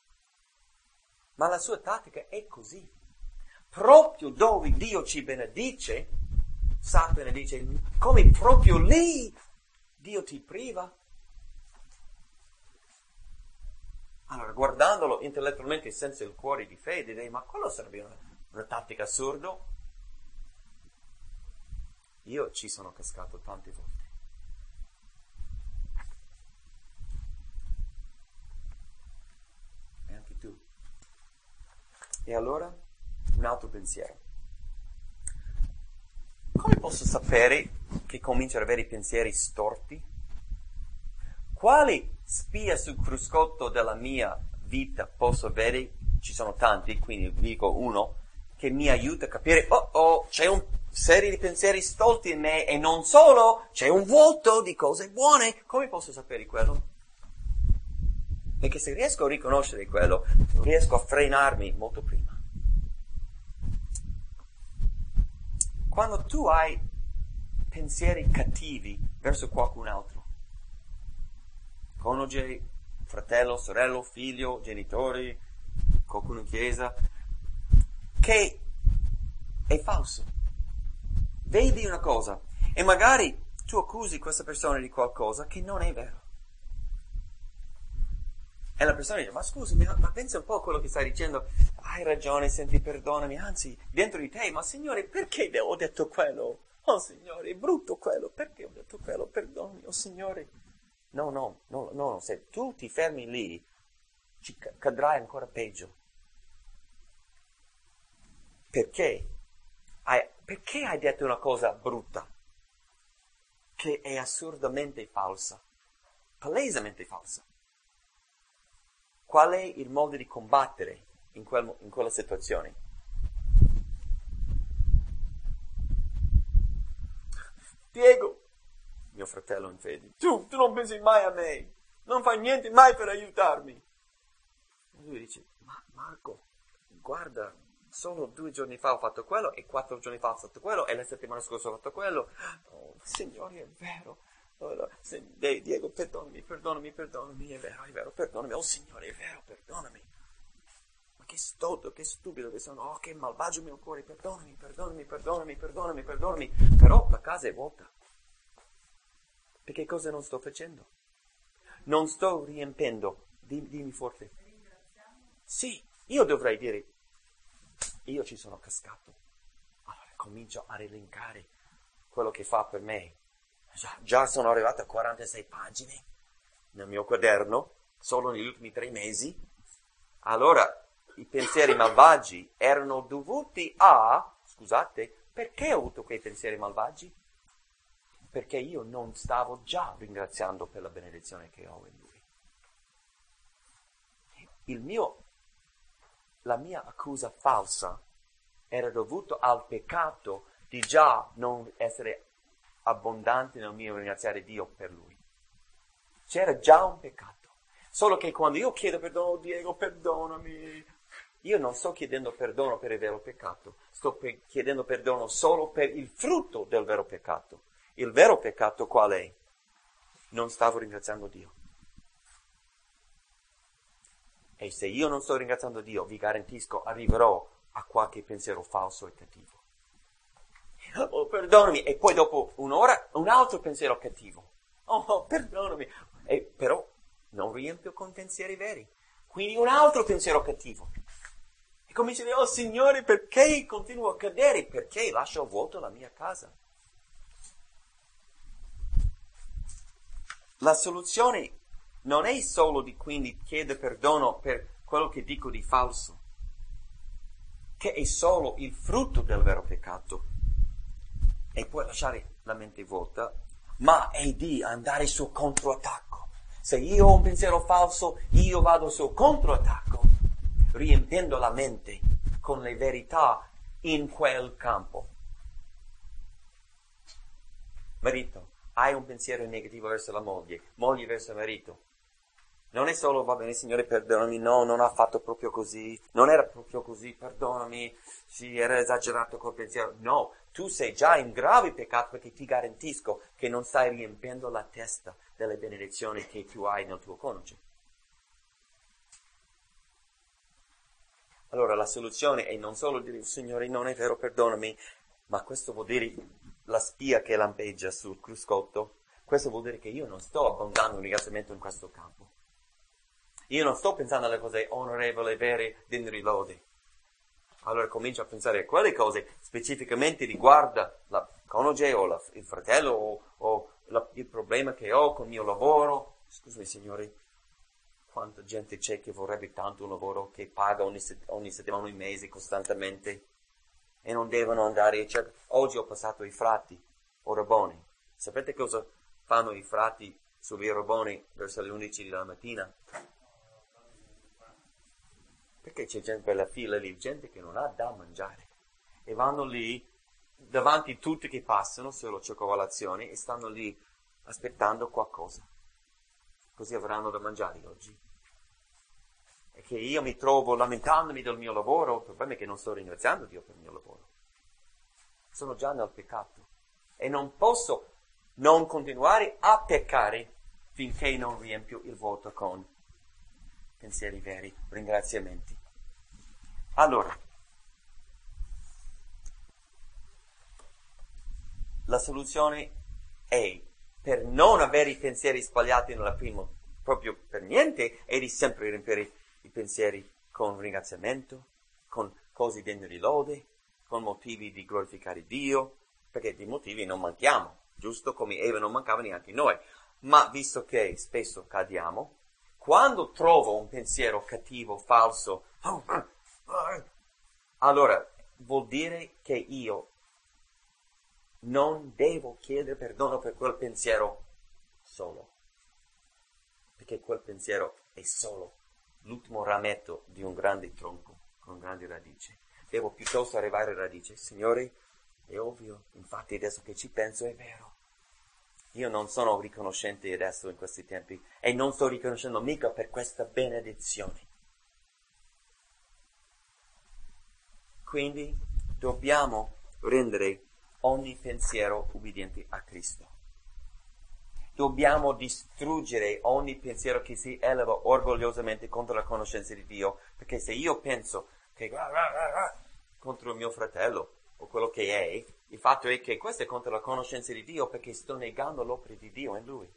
Ma la sua tattica è così. Proprio dove Dio ci benedice, Satana dice, come proprio lì Dio ti priva. Allora, guardandolo intellettualmente senza il cuore di fede, direi, ma quello sarebbe una tattica assurda. Io ci sono cascato tante volte. E anche tu. E allora, un altro pensiero. Come posso sapere che comincio ad avere pensieri storti? Quali spia sul cruscotto della mia vita posso avere? Ci sono tanti, quindi dico uno, che mi aiuta a capire, c'è una serie di pensieri stolti in me e non solo, c'è un vuoto di cose buone. Come posso sapere quello? Perché se riesco a riconoscere quello, riesco a frenarmi molto prima. Quando tu hai pensieri cattivi verso qualcun altro, coniuge, fratello, sorello, figlio, genitori, qualcuno in chiesa, che è falso. Vedi una cosa e magari tu accusi questa persona di qualcosa che non è vero. E la persona dice, ma scusami, ma pensa un po' a quello che stai dicendo, hai ragione, senti, perdonami, anzi, dentro di te, ma Signore, perché ho detto quello? Oh Signore, è brutto quello, perché ho detto quello? Perdonami, oh Signore. No, se tu ti fermi lì, ci cadrai ancora peggio. Perché? Perché hai detto una cosa brutta? Che è assurdamente falsa, palesemente falsa. Qual è il modo di combattere in quella situazione? Diego, mio fratello in fede, tu non pensi mai a me, non fai niente mai per aiutarmi. E lui dice, ma Marco, guarda, solo 2 giorni fa ho fatto quello, e 4 giorni fa ho fatto quello, e la settimana scorsa ho fatto quello. Oh, Signore, è vero. Diego, perdonami, è vero, perdonami. Oh Signore, è vero, perdonami. Ma che stolto, che stupido che sono, oh che malvagio mio cuore, perdonami. Però la casa è vuota. Perché cosa non sto facendo? Non sto riempendo. Dimmi forte. Sì, io dovrei dire, io ci sono cascato. Allora comincio a elencare quello che fa per me. Già sono arrivato a 46 pagine nel mio quaderno, solo negli ultimi 3 mesi. Allora, i pensieri malvagi erano dovuti a... Scusate, perché ho avuto quei pensieri malvagi? Perché io non stavo già ringraziando per la benedizione che ho in lui. La mia accusa falsa era dovuta al peccato di già non essere abbondante nel mio ringraziare Dio per lui. C'era già un peccato. Solo che quando io chiedo perdono, oh Diego, perdonami, io non sto chiedendo perdono per il vero peccato, sto chiedendo perdono solo per il frutto del vero peccato. Il vero peccato qual è? Non stavo ringraziando Dio. E se io non sto ringraziando Dio, vi garantisco, arriverò a qualche pensiero falso e cattivo. Oh, perdonami, e poi dopo un'ora un altro pensiero cattivo. Oh, perdonami. E però non riempio con pensieri veri. Quindi un altro pensiero cattivo. E comincio a dire, oh Signore, perché continuo a cadere? Perché lascio vuoto la mia casa? La soluzione non è solo di quindi chiedere perdono per quello che dico di falso, che è solo il frutto del vero peccato, e poi lasciare la mente vuota, ma è di andare su controattacco. Se io ho un pensiero falso, io vado su controattacco, riempiendo la mente con le verità in quel campo. Marito, hai un pensiero negativo verso la moglie verso il marito. Non è solo, va bene Signore, perdonami, no, non ha fatto proprio così, non era proprio così, perdonami, sì, era esagerato col pensiero. No, tu sei già in grave peccato, perché ti garantisco che non stai riempiendo la testa delle benedizioni che tu hai nel tuo coniuge. Allora la soluzione è non solo dire, Signore, non è vero, perdonami, ma questo vuol dire la spia che lampeggia sul cruscotto, questo vuol dire che io non sto abbondando un ringraziamento in questo campo. Io non sto pensando alle cose onorevoli, vere, degne di lode. Allora comincio a pensare a quelle cose specificamente riguarda la coniuge o il fratello o il problema che ho con il mio lavoro. Scusami Signore, quanta gente c'è che vorrebbe tanto un lavoro che paga ogni settimana, ogni mese, costantemente, e non devono andare. Cioè, oggi ho passato i frati Oraboni. Sapete cosa fanno i frati su via Oraboni verso le 11 della mattina? Perché c'è sempre la fila lì, gente che non ha da mangiare, e vanno lì davanti a tutti che passano sulla circolazione e stanno lì aspettando qualcosa. Così avranno da mangiare oggi. E che io mi trovo lamentandomi del mio lavoro, il problema è che non sto ringraziando Dio per il mio lavoro. Sono già nel peccato e non posso non continuare a peccare finché non riempio il vuoto con pensieri veri, ringraziamenti. Allora, la soluzione è, per non avere i pensieri sbagliati nella prima, proprio per niente, è di sempre riempire i pensieri con ringraziamento, con cose degne di lode, con motivi di glorificare Dio, perché di motivi non manchiamo, giusto come Eva non mancava neanche noi. Ma visto che spesso cadiamo, quando trovo un pensiero cattivo, falso, allora vuol dire che io non devo chiedere perdono per quel pensiero solo, perché quel pensiero è solo l'ultimo rametto di un grande tronco con grandi radici. Devo piuttosto arrivare alla radice. Signore, è ovvio, infatti adesso che ci penso è vero, io non sono riconoscente adesso in questi tempi e non sto riconoscendo mica per questa benedizione. Quindi dobbiamo rendere ogni pensiero ubbidiente a Cristo. Dobbiamo distruggere ogni pensiero che si eleva orgogliosamente contro la conoscenza di Dio, perché se io penso che contro il mio fratello o quello che è, il fatto è che questo è contro la conoscenza di Dio perché sto negando l'opera di Dio in lui.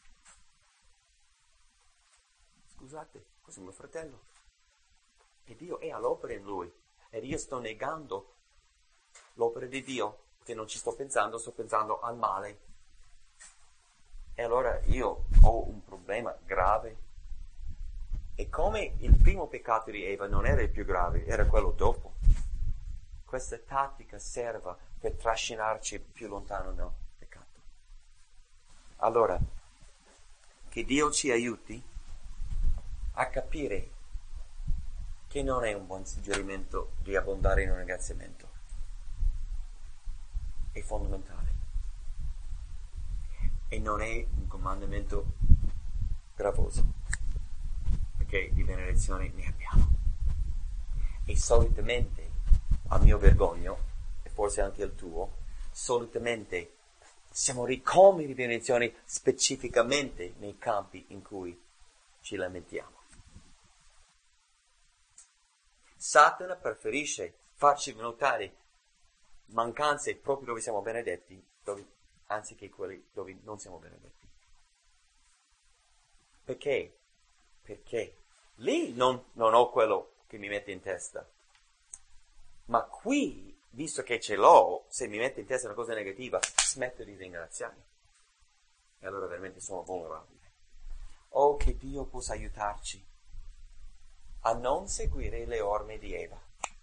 Scusate, questo è mio fratello e Dio è all'opera in lui ed io sto negando l'opera di Dio perché non ci sto pensando al male. E allora io ho un problema grave. E come il primo peccato di Eva non era il più grave, era quello dopo. Questa tattica serve per trascinarci più lontano dal peccato. Allora, che Dio ci aiuti a capire che non è un buon suggerimento di abbondare in un ringraziamento. È fondamentale. E non è un comandamento gravoso, perché di benedizioni ne abbiamo. E solitamente, a mio vergogno, e forse anche al tuo, solitamente siamo ricommi di benedizioni specificamente nei campi in cui ci lamentiamo. Satana preferisce farci notare mancanze proprio dove siamo benedetti, anziché quelli dove non siamo benedetti. Perché? Perché lì non ho quello che mi mette in testa. Ma qui, visto che ce l'ho, se mi mette in testa una cosa negativa, smetto di ringraziare. E allora veramente sono vulnerabile. Oh, che Dio possa aiutarci a non seguire le orme di Eva,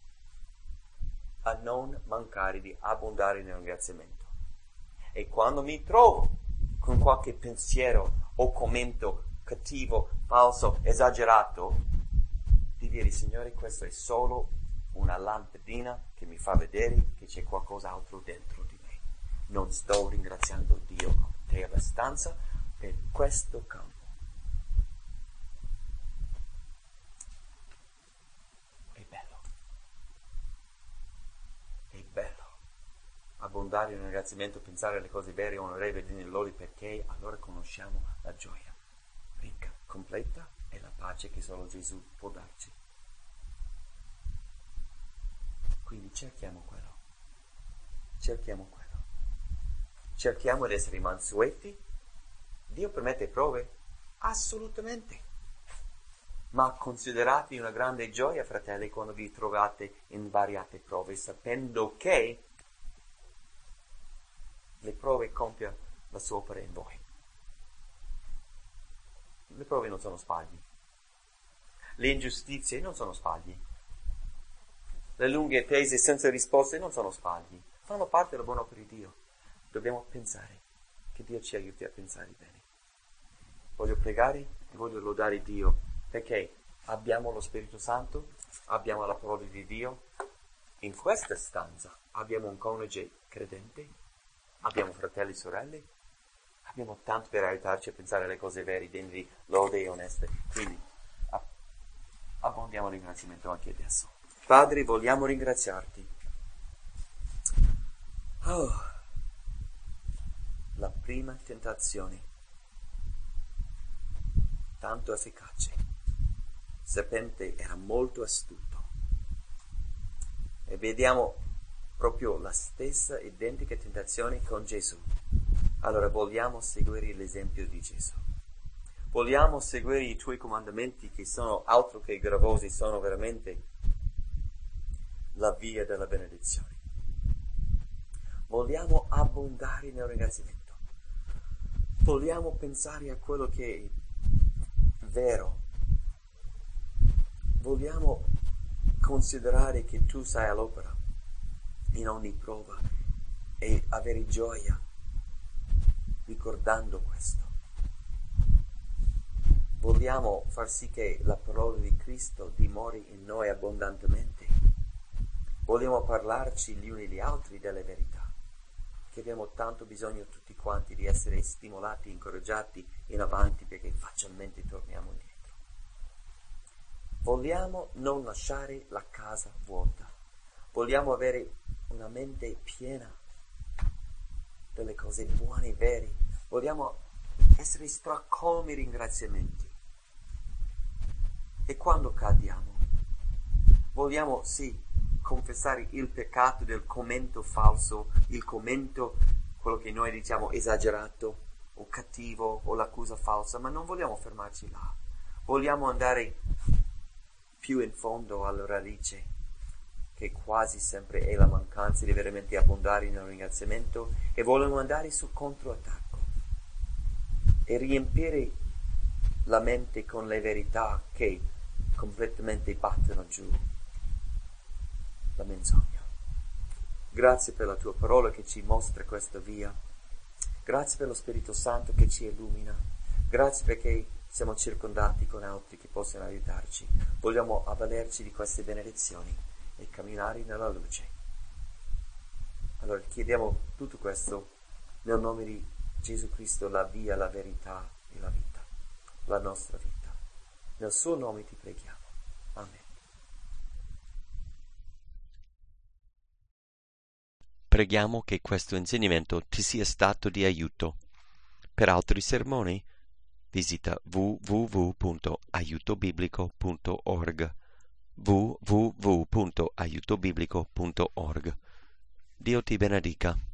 a non mancare di abbondare nel ringraziamento. E quando mi trovo con qualche pensiero o commento cattivo, falso, esagerato, di dire, Signore, questo è solo una lampadina che mi fa vedere che c'è qualcos'altro dentro di me. Non sto ringraziando Dio te abbastanza per questo campo. È bello. Abbondare in un ringraziamento, pensare alle cose vere, onorevoli, degni di lode, perché allora conosciamo la gioia ricca, completa e la pace che solo Gesù può darci. Quindi cerchiamo quello. Cerchiamo di essere mansueti. Dio permette prove? Assolutamente. Ma considerate una grande gioia, fratelli, quando vi trovate in variate prove, sapendo che le prove compiono la sua opera in voi. Le prove non sono sbagli. Le ingiustizie non sono sbagli. Le lunghe attese senza risposte non sono sbagli. Fanno parte della buona opera di Dio. Dobbiamo pensare. Che Dio ci aiuti a pensare bene. Voglio pregare e voglio lodare Dio, perché abbiamo lo Spirito Santo, abbiamo la parola di Dio. In questa stanza abbiamo un coniuge credente, abbiamo fratelli e sorelle, abbiamo tanto per aiutarci a pensare alle cose vere, degne di lode e oneste. Quindi abbondiamo il ringraziamento anche adesso. Padre, vogliamo ringraziarti. La prima tentazione, tanto efficace. Il serpente era molto astuto. E vediamo proprio la stessa identica tentazione con Gesù. Allora vogliamo seguire l'esempio di Gesù. Vogliamo seguire i tuoi comandamenti, che sono altro che gravosi, sono veramente la via della benedizione. Vogliamo abbondare nel ringraziamento. Vogliamo pensare a quello che è vero. Vogliamo considerare che tu sei all'opera in ogni prova e avere gioia ricordando questo. Vogliamo far sì che la parola di Cristo dimori in noi abbondantemente. Vogliamo parlarci gli uni agli altri delle verità. che abbiamo tanto bisogno tutti quanti di essere stimolati, incoraggiati in avanti perché facilmente torniamo indietro. Vogliamo non lasciare la casa vuota, vogliamo avere una mente piena delle cose buone e vere, vogliamo essere stracolmi ringraziamenti. E quando cadiamo, vogliamo sì confessare il peccato del commento falso, il commento, quello che noi diciamo esagerato o cattivo o l'accusa falsa, ma non vogliamo fermarci là. Vogliamo andare più in fondo alla radice, che quasi sempre è la mancanza di veramente abbondare nel ringraziamento, e vogliamo andare sul controattacco e riempire la mente con le verità che completamente battono giù la menzogna. Grazie per la tua parola che ci mostra questa via. Grazie per lo Spirito Santo che ci illumina. Grazie perché siamo circondati con altri che possono aiutarci. Vogliamo avvalerci di queste benedizioni e camminare nella luce. Allora chiediamo tutto questo nel nome di Gesù Cristo, la via, la verità e la vita, la nostra vita. Nel suo nome ti preghiamo. Amen. Preghiamo che questo insegnamento ti sia stato di aiuto. Per altri sermoni visita www.aiutobiblico.org www.aiutobiblico.org. Dio ti benedica.